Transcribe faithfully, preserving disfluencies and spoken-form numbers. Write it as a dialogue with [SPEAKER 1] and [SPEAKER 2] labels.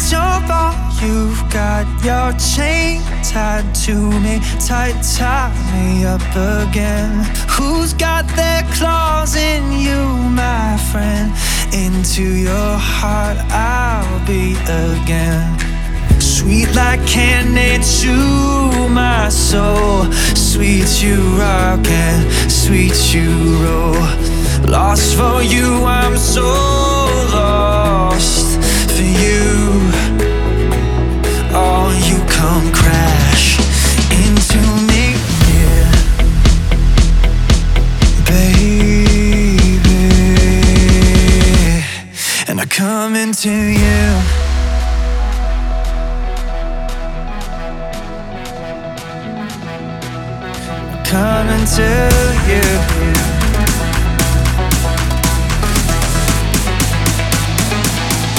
[SPEAKER 1] don't fall. You've got your chain tied to me, tight, tie me up again. Who's got their claws in you, my friend? Into your heart I'll be again. Sweet like candy to my soul, sweet you rock and sweet you roll. Lost for you, I'm so lost for you. Oh, you come crash into me, yeah, baby. And I come into you. Coming to you.